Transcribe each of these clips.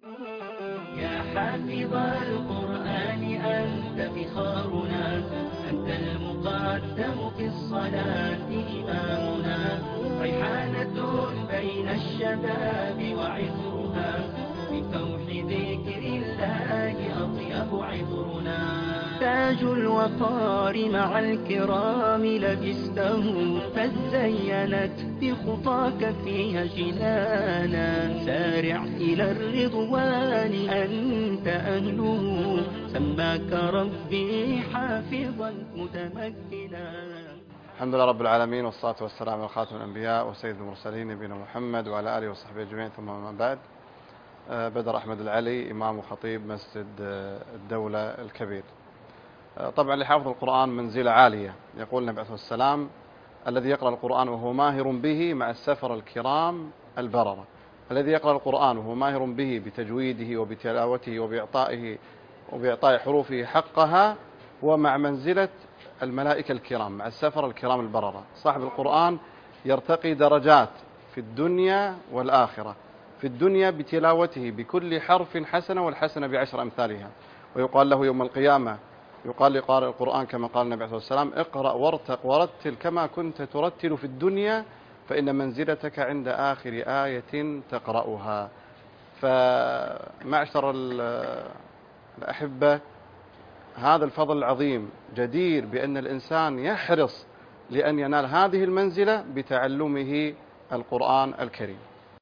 يا حافظ القرآن أنت فخارنا، أنت المقدم في الصلاة إمامنا، ريحانة بين الشباب وعطرها، بفوح ذكر الله أطيب عطرنا. تاج الوقار مع الكرام لبسته، فزينت بخطاك فيها جنانا، سارع إلى الرضوان أنت أهله، سماك ربي حافظا متمكنا. الحمد لله رب العالمين، والصلاة والسلام على خاتم الأنبياء وسيد المرسلين نبينا محمد وعلى آله وصحبه أجمعين، ثم ما بعد. بدر أحمد العلي، إمام وخطيب مسجد الدولة الكبير. طبعا لحافظ القرآن منزلة عالية، يقول النبي عليه الصلاة والسلام: الذي يقرأ القرآن وهو ماهر به مع السفر الكرام البررة. الذي يقرأ القرآن وهو ماهر به بتجويده وبتلاوته وبإعطاء حروفه حقها، ومع منزلة الملائكة الكرام مع السفر الكرام البررة. صاحب القرآن يرتقي درجات في الدنيا والآخرة. في الدنيا بتلاوته بكل حرف حسنة، والحسنة بعشر أمثالها. ويقال له يوم القيامة، يقال لقارئ القرآن كما قال النبي عليه الصلاة والسلام: اقرأ وارتق ورتل كما كنت ترتل في الدنيا، فإن منزلتك عند آخر آية تقرأها. فمعشر الأحبة، هذا الفضل العظيم جدير بأن الإنسان يحرص لأن ينال هذه المنزلة بتعلمه القرآن الكريم.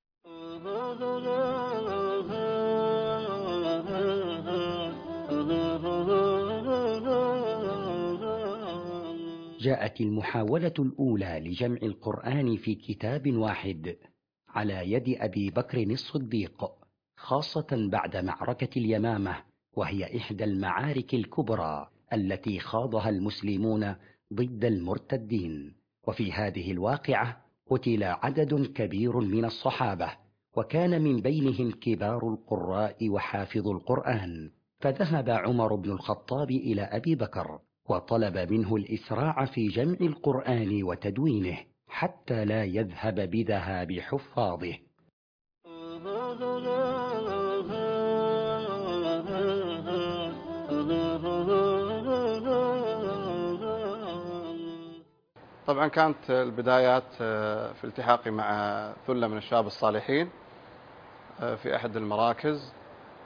جاءت المحاولة الأولى لجمع القرآن في كتاب واحد على يد أبي بكر الصديق، خاصة بعد معركة اليمامة، وهي إحدى المعارك الكبرى التي خاضها المسلمون ضد المرتدين. وفي هذه الواقعة قتل عدد كبير من الصحابة، وكان من بينهم كبار القراء وحافظ القرآن. فذهب عمر بن الخطاب إلى أبي بكر وطلب منه الإسراع في جمع القرآن وتدوينه حتى لا يذهب بذهاب حفاظه. طبعا كانت البدايات في التحاقي مع ثلة من الشباب الصالحين في أحد المراكز،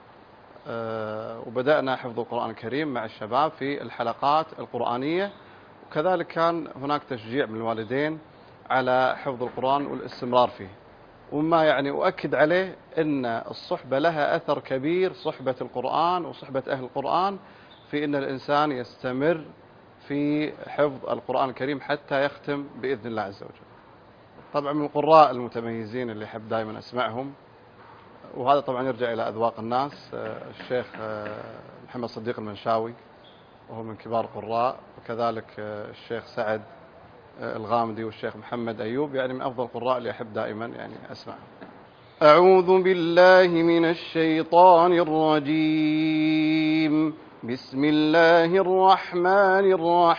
وبدأنا حفظ القرآن الكريم مع الشباب في الحلقات القرآنية. وكذلك كان هناك تشجيع من الوالدين على حفظ القرآن والاستمرار فيه. وما يعني أؤكد عليه أن الصحبة لها أثر كبير، صحبة القرآن وصحبة أهل القرآن، في أن الإنسان يستمر في حفظ القرآن الكريم حتى يختم بإذن الله عز وجل. طبعا من القراء المتميزين اللي أحب دائما أسمعهم، وهذا طبعا يرجع إلى أذواق الناس، الشيخ محمد صديق المنشاوي، وهو من كبار القراء، وكذلك الشيخ سعد الغامدي والشيخ محمد أيوب، يعني من أفضل القراء اللي أحب دائما يعني أسمعهم. أعوذ بالله من الشيطان الرجيم. بسم الله الرحمن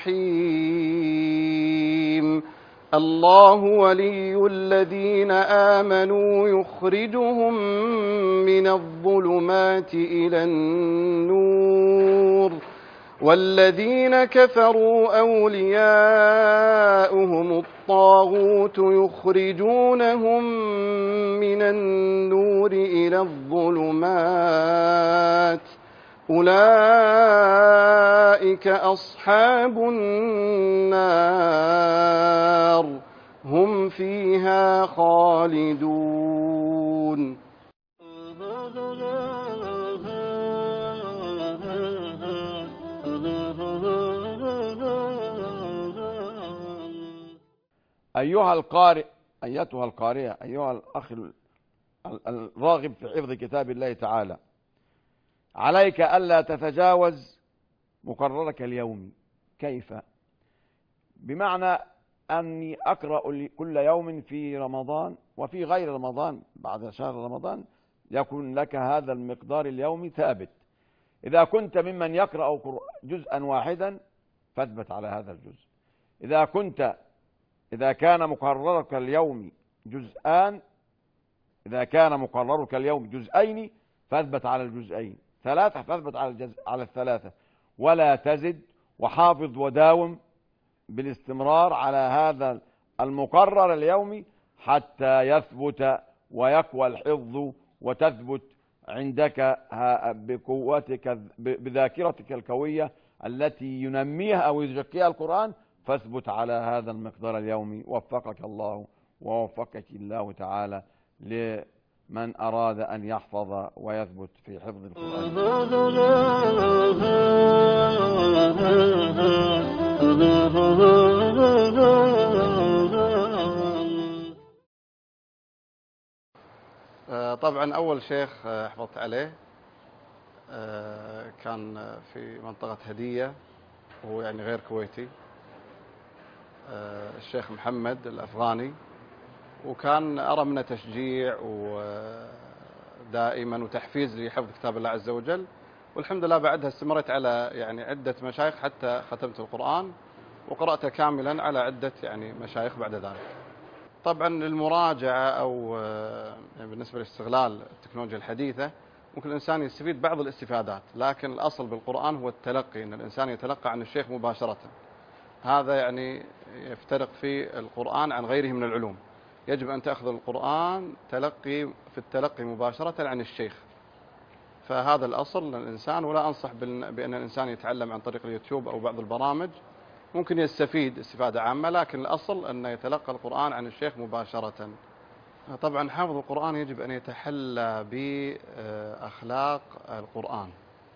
الرحيم. الله ولي الذين آمنوا يخرجهم من الظلمات إلى النور، والذين كفروا أولياؤهم الطاغوت يخرجونهم من النور إلى الظلمات، أولئك أصحاب النار هم فيها خالدون. أيها القارئ، أيتها القارئة، أيها الأخ الراغب في حفظ كتاب الله تعالى، عليك ألا تتجاوز مقررك اليومي. كيف؟ بمعنى أني أقرأ كل يوم في رمضان وفي غير رمضان بعد شهر رمضان، يكون لك هذا المقدار اليومي ثابت. إذا كنت ممن يقرأ جزءا واحدا فاثبت على هذا الجزء. إذا كان مقررك اليومي جزءان، إذا كان مقررك اليوم جزئين فاثبت على الجزئين، 3 فاثبت على الثلاثة، ولا تزد، وحافظ وداوم بالاستمرار على هذا المقرر اليومي حتى يثبت ويقوى الحفظ وتثبت عندك بقوتك بذاكرتك القوية التي ينميها أو يزكيها القرآن. فاثبت على هذا المقدار اليومي، وفقك الله ووفقك الله تعالى لمن أراد أن يحفظ ويثبت في حفظ القرآن. طبعا أول شيخ حفظت عليه كان في منطقة هدية، وهو يعني غير كويتي، الشيخ محمد الأفغاني، وكان أرى منه تشجيع ودائما وتحفيز لحفظ كتاب الله عز وجل. والحمد لله بعدها استمرت على يعني عدة مشايخ حتى ختمت القرآن وقرأته كاملا على عدة يعني مشايخ بعد ذلك. طبعا المراجعة أو يعني بالنسبة لاستغلال التكنولوجيا الحديثة ممكن الإنسان يستفيد بعض الاستفادات، لكن الأصل بالقرآن هو التلقي، أن الإنسان يتلقى عن الشيخ مباشرة. هذا يعني يفترق في القرآن عن غيره من العلوم. يجب أن تأخذ القرآن في التلقي مباشرة عن الشيخ، فهذا الأصل للإنسان. ولا أنصح بأن الإنسان يتعلم عن طريق اليوتيوب أو بعض البرامج، ممكن يستفيد استفادة عامة، لكن الأصل أن يتلقى القرآن عن الشيخ مباشرة. طبعا حافظ القرآن يجب أن يتحلى بأخلاق القرآن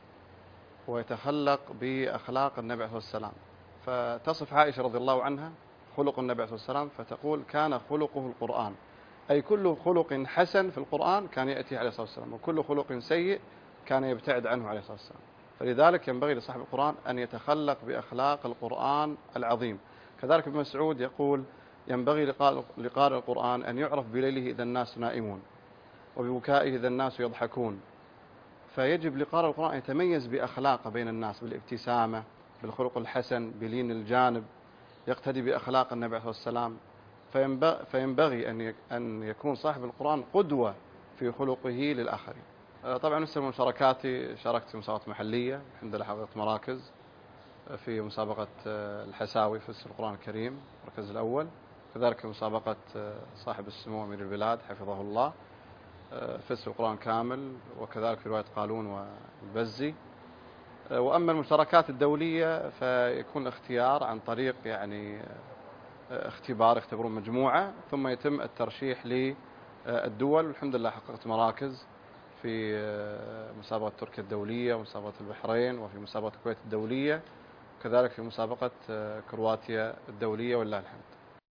ويتخلق بأخلاق النبي عليه الصلاة والسلام. فتصف عائشة رضي الله عنها خلق النبي عليه الصلاة والسلام فتقول كان خلقه القرآن، أي كل خلق حسن في القرآن كان يأتي عليه الصلاة والسلام، وكل خلق سيء كان يبتعد عنه عليه الصلاة والسلام. فلذلك ينبغي لصاحب القرآن أن يتخلق بأخلاق القرآن العظيم. كذلك ابن مسعود يقول ينبغي لقارئ القرآن أن يعرف بليله إذا الناس نائمون وببكائه إذا الناس يضحكون. فيجب لقارئ القرآن أن يتميز بأخلاقه بين الناس، بالابتسامة، بالخلق الحسن، بلين الجانب، يقتدي بأخلاق النبي عليه الصلاة والسلام. فينبغي أن يكون صاحب القرآن قدوة في خلقه للآخرين. طبعا مثل مشاركاتي، شاركت في مسابقات محلية، الحمد لله حققت مراكز في مسابقة الحساوي في القرآن الكريم المركز الأول، كذلك في مسابقة صاحب السمو أمير البلاد حفظه الله فزت القرآن كامل، وكذلك في رواية قالون والبزي. وأما المشاركات الدولية فيكون الاختيار عن طريق يعني اختبار، يختبرون مجموعة ثم يتم الترشيح للدول. والحمد لله حققت مراكز في مسابقة تركيا الدولية ومسابقة البحرين وفي مسابقة الكويت الدولية وكذلك في مسابقة كرواتيا الدولية ولله الحمد.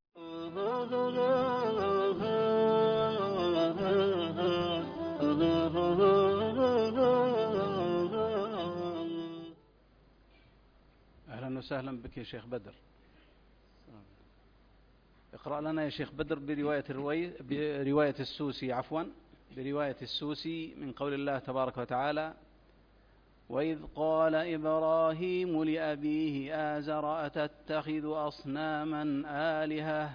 أهلا وسهلا بك يا شيخ بدر. اقرأ لنا يا شيخ بدر برواية السوسي من قول الله تبارك وتعالى: وإذ قال إبراهيم لأبيه آزر أتتخذ أصناما آلهة.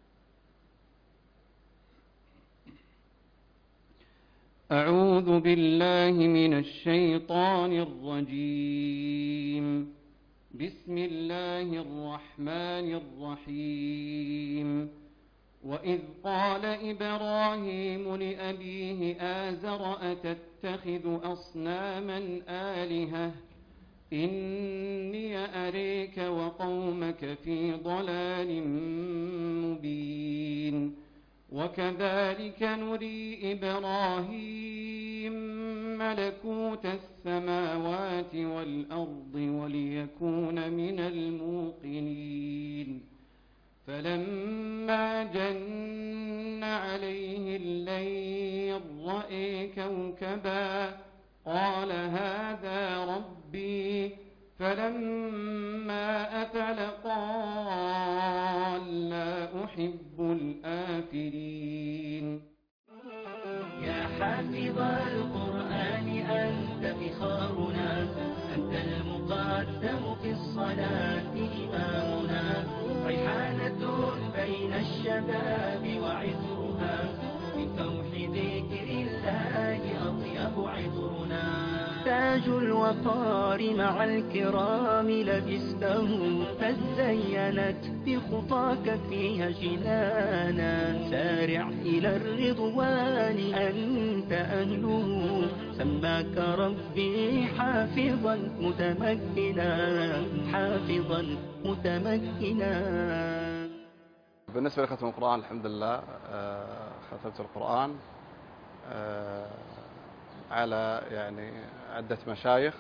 أعوذ بالله من الشيطان الرجيم. بسم الله الرحمن الرحيم. وإذ قال إبراهيم لأبيه آزر أتتخذ أصناما آلهة إني أريك وقومك في ضلال مبين. وكذلك نري إبراهيم ملكوت السماوات والأرض وليكون من الموقنين. فلما جن عليه الليل رأى كوكبا قال هذا ربي. فلما أفل قال لا أحب الآفلين. يا حافظ القرآن أنت فخارنا، أنت المقدم في الصلاة إمامنا، ريحانة بين الشباب وعطرها من فوح ذكر الله أطيب عطر. تاج الوقار مع الكرام لبسته، فزينت بخطاك فيها جنانا. سارع إلى الرضوان أنت أهله، سماك ربي حافظا متمكنا، حافظا متمكنا. بالنسبة لختم القرآن الحمد لله ختمت القرآن على يعني عدة مشايخ،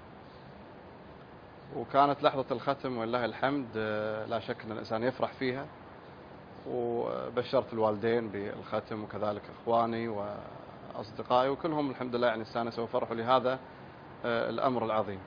وكانت لحظة الختم ولله الحمد لا شك أن الإنسان يفرح فيها، وبشرت الوالدين بالختم وكذلك إخواني وأصدقائي، وكلهم الحمد لله يعني استانسوا وفرحوا لهذا الأمر العظيم.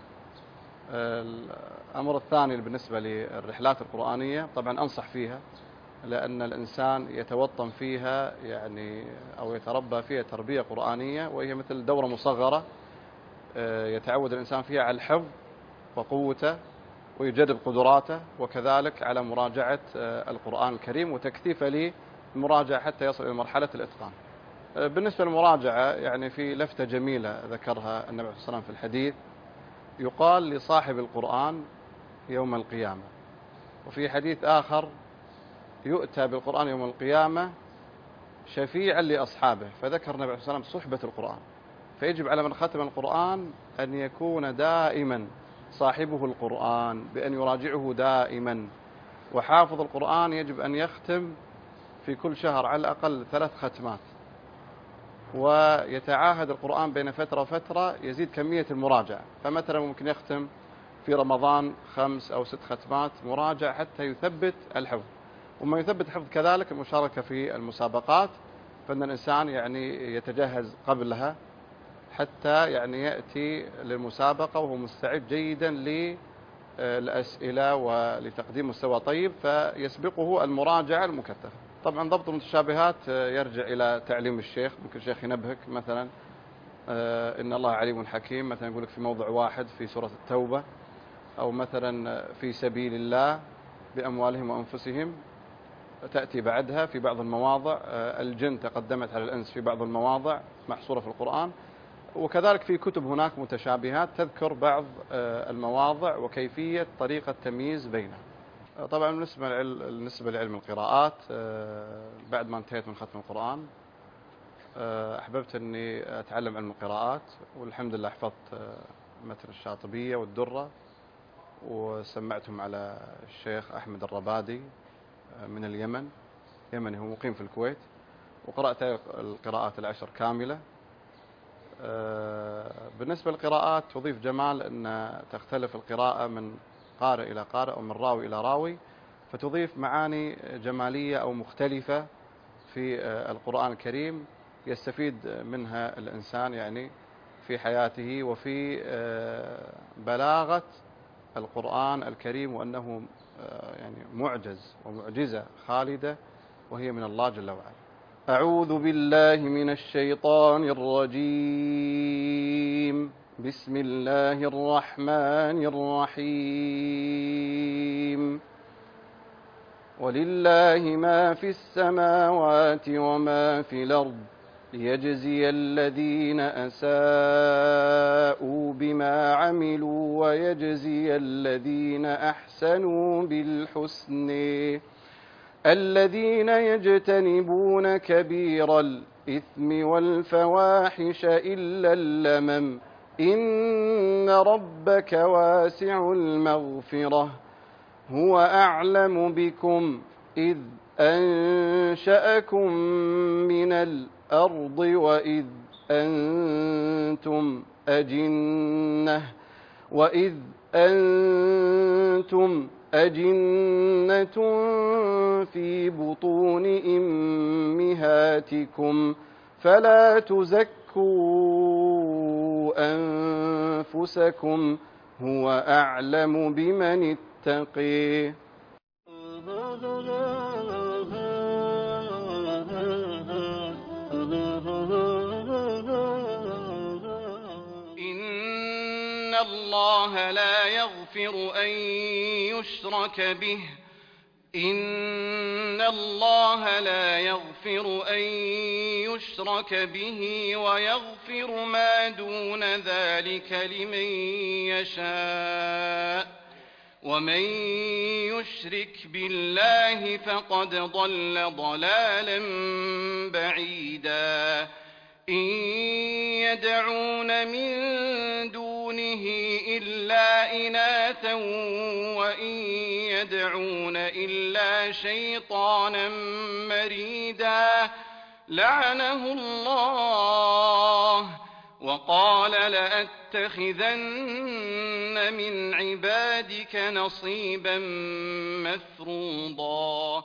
الأمر الثاني بالنسبة للرحلات القرآنية طبعا أنصح فيها، لأن الإنسان يتوطن فيها يعني أو يتربى فيها تربية قرآنية، وهي مثل دورة مصغرة يتعود الإنسان فيها على الحفظ وقوته، ويجرب قدراته، وكذلك على مراجعة القرآن الكريم وتكثيفه للمراجعة حتى يصل إلى مرحلة الإتقان. بالنسبة للمراجعة يعني في لفتة جميلة ذكرها النبي صلى الله عليه وسلم في الحديث، يقال لصاحب القرآن يوم القيامة، وفي حديث آخر يؤتى بالقرآن يوم القيامة شفيعا لأصحابه، فذكر النبي صلى الله عليه وسلم صحبة القرآن. فيجب على من ختم القرآن أن يكون دائما صاحبه القرآن بأن يراجعه دائما، وحافظ القرآن يجب أن يختم في كل شهر على الأقل 3 ختمات، ويتعاهد القرآن بين فترة وفترة يزيد كمية المراجعة. فمثلا ممكن يختم في رمضان 5 أو 6 ختمات مراجعة حتى يثبت الحفظ، وما يثبت الحفظ كذلك المشاركة في المسابقات، فإن الإنسان يعني يتجهز قبلها حتى يعني يأتي للمسابقة وهو مستعد جيدا للأسئلة ولتقديم مستوى طيب، فيسبقه المراجعة المكثفة. طبعا ضبط المتشابهات يرجع إلى تعليم الشيخ، ممكن الشيخ ينبهك مثلا إن الله عليم حكيم، مثلا يقول لك في موضع واحد في سورة التوبة، أو مثلا في سبيل الله بأموالهم وأنفسهم تأتي بعدها في بعض المواضع، الجن تقدمت على الإنس في بعض المواضع محصورة في القرآن، وكذلك في كتب هناك متشابهات تذكر بعض المواضع وكيفية طريقة تمييز بينها. طبعا بالنسبة لعلم القراءات بعد ما انتهيت من ختم القرآن أحببت أني أتعلم علم القراءات، والحمد لله حفظت متن الشاطبية والدرة، وسمعتهم على الشيخ أحمد الربادي من اليمن، يمني هو مقيم في الكويت، وقرأت القراءات 10 كاملة. بالنسبة للقراءات تضيف جمال أن تختلف القراءة من قارئ إلى قارئ أو من راوي إلى راوي، فتضيف معاني جمالية أو مختلفة في القرآن الكريم يستفيد منها الإنسان يعني في حياته وفي بلاغة القرآن الكريم، وأنه يعني معجز ومعجزة خالدة وهي من الله جل وعلا. أعوذ بالله من الشيطان الرجيم. بسم الله الرحمن الرحيم. ولله ما في السماوات وما في الأرض ليجزي الذين أساءوا بما عملوا ويجزي الذين أحسنوا بالحسن، الذين يجتنبون كبير الإثم والفواحش إلا اللمم، إن ربك واسع المغفرة، هو أعلم بكم إذ أنشأكم من الأرض وإذ أنتم أجنة في بطون أمهاتكم، فلا تزكوا أنفسكم، هو أعلم بمن اتقي. إن الله لا يغفر أن يشرك به إن الله لا يغفر أن يشرك به ويغفر ما دون ذلك لمن يشاء ومن يشرك بالله فقد ضل ضلالا بعيدا إن يدعون من دونه إلا إناثا وإن يدعون إلا شيطانا مريدا لعنه الله وقال لأتخذن من عبادك نصيبا مفروضا.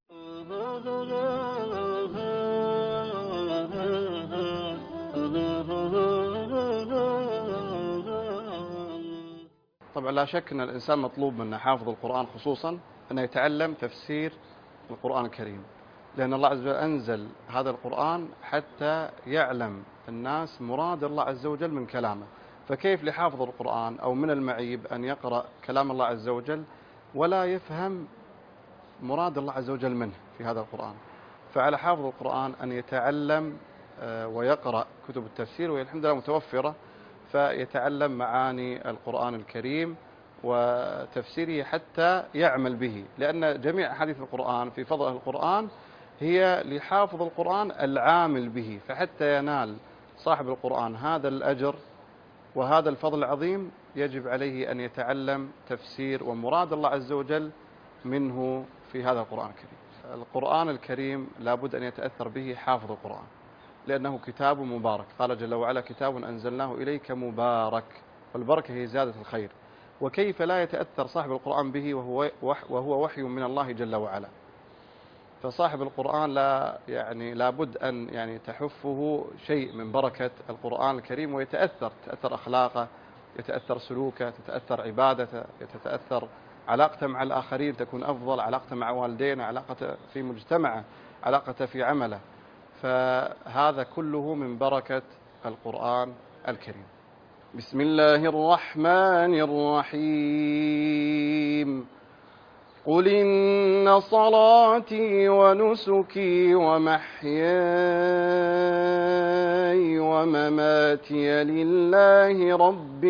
طبعا لا شك أن الإنسان مطلوب منه حافظ القرآن خصوصا أنه يتعلم تفسير القرآن الكريم، لأن الله عز وجل أنزل هذا القرآن حتى يعلم الناس مراد الله عز وجل من كلامه. فكيف لحافظ القرآن أو من المعيب أن يقرأ كلام الله عز وجل ولا يفهم مراد الله عز وجل منه في هذا القرآن؟ فعلى حافظ القرآن أن يتعلم ويقرأ كتب التفسير، وهي الحمد لله متوفرة، فيتعلم معاني القرآن الكريم وتفسيره حتى يعمل به، لأن جميع أحاديث القرآن في فضل القرآن هي لحافظ القرآن العامل به، فحتى ينال صاحب القرآن هذا الأجر وهذا الفضل العظيم يجب عليه أن يتعلم تفسير ومراد الله عز وجل منه في هذا القرآن الكريم. القرآن الكريم لابد أن يتأثر به حافظ القرآن، لأنه كتاب مبارك، قال جل وعلا كتاب أنزلناه إليك مبارك، والبركة هي زيادة الخير. وكيف لا يتأثر صاحب القرآن به وهو وحي من الله جل وعلا؟ فصاحب القرآن لابد أن تحفه شيء من بركة القرآن الكريم، ويتأثر أخلاقه، يتأثر سلوكه، تتأثر عبادته، يتأثر علاقته مع الآخرين تكون أفضل، علاقته مع والديه، علاقته في مجتمعه، علاقته في عمله. فهذا كله من بركة القرآن الكريم. بسم الله الرحمن الرحيم. قل إن صلاتي ونسكي ومحياي ومماتي لله رب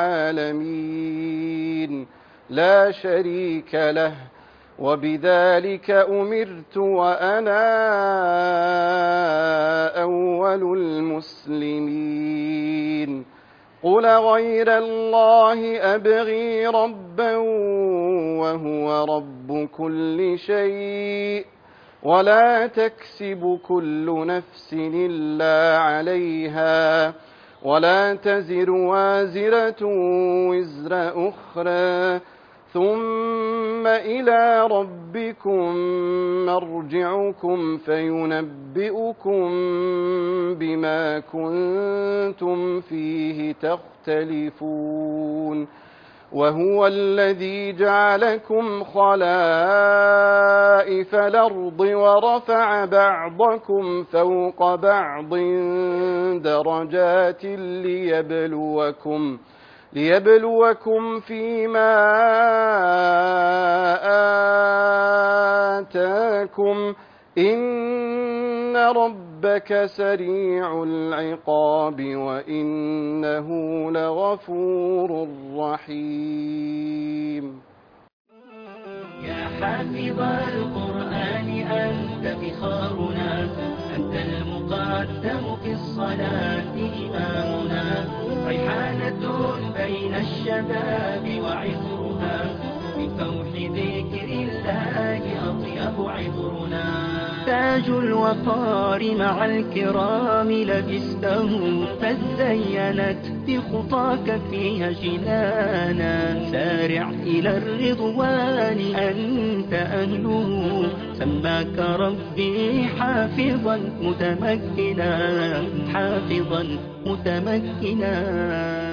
العالمين لا شريك له وبذلك أمرت وأنا أول المسلمين. قل غير الله أبغي ربا وهو رب كل شيء ولا تكسب كل نفس إلا عليها ولا تزر وازرة وزر أخرى ثم إلى ربكم مرجعكم فينبئكم بما كنتم فيه تختلفون. وهو الذي جعلكم خلائف الأرض ورفع بعضكم فوق بعض درجات ليبلوكم فيما آتاكم إن ربك سريع العقاب وإنه لغفور رحيم. يا حافظ القرآن أنت فخارنا، أنت المقدم في الصلاة إمامنا، ريحانة بين الشباب وعطرها، من فوح ذكر الله أطيب عطرنا. تاج الوقار مع الكرام لبسته، فزينت بخطاك فيها جنانا. سارع إلى الرضوان أنت أهله، سماك ربي حافظا متمكنا، حافظا متمكنا.